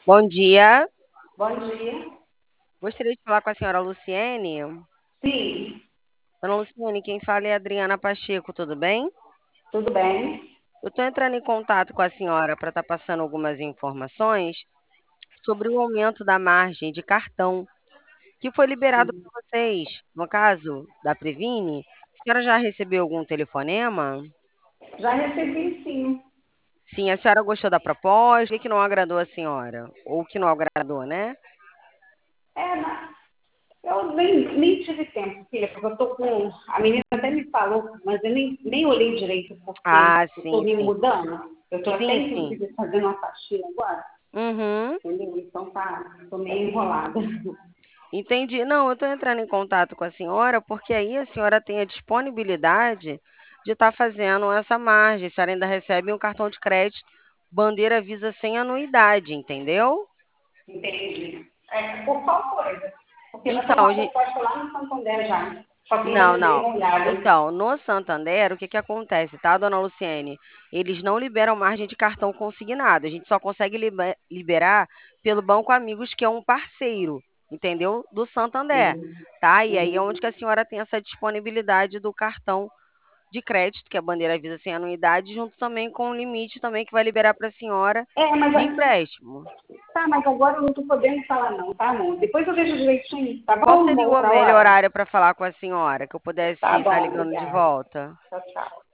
Bom dia. Bom dia. Gostaria de falar com a senhora Luciene. Sim, Dona Luciene, quem fala é a Adriana Pacheco, tudo bem? tudo bem? Eu estou entrando em contato com a senhora para estar passando algumas informações sobre o aumento da margem de cartão que foi liberado Sim. para vocês, no caso da Previne. A senhora já recebeu algum telefonema? Já recebi, sim. Sim, a senhora gostou da proposta? O que não agradou a senhora? Ou o que não agradou, né? É, eu nem tive tempo, filha, porque eu tô com. A menina até me falou, mas eu nem olhei direito, porque Ah, eu tô sim, me sim. mudando. Eu tô até, Sim, sim. inclusive, fazendo uma faxina agora, Uhum. entendeu? Então tô meio enrolada. Entendi. Não, eu estou entrando em contato com a senhora porque aí a senhora tem a disponibilidade de estar fazendo essa margem. A senhora ainda recebe um cartão de crédito Bandeira Visa sem anuidade, entendeu? Entendi. É, por qual coisa? Porque nós temos Então, uma proposta lá no Santander já. Só que ainda não, não dei não. uma olhada. Então, no Santander, o que que acontece, tá, dona Luciene? Eles não liberam margem de cartão consignado. A gente só consegue liberar pelo Banco Amigos, que é um parceiro, entendeu? Do Santander, Sim. tá? E aí é onde Uhum. que a senhora tem essa disponibilidade do cartão de crédito, que é a bandeira Visa sem anuidade, junto também com o limite também que vai liberar para a senhora É, de empréstimo. tá, mas agora eu não tô podendo falar não, tá, amor? Depois eu vejo direitinho, tá Qual bom? Uma seria o outra melhor hora? horário para falar com a senhora, que eu pudesse Tá estar bom, ligando de obrigada. volta? Tchau, tchau.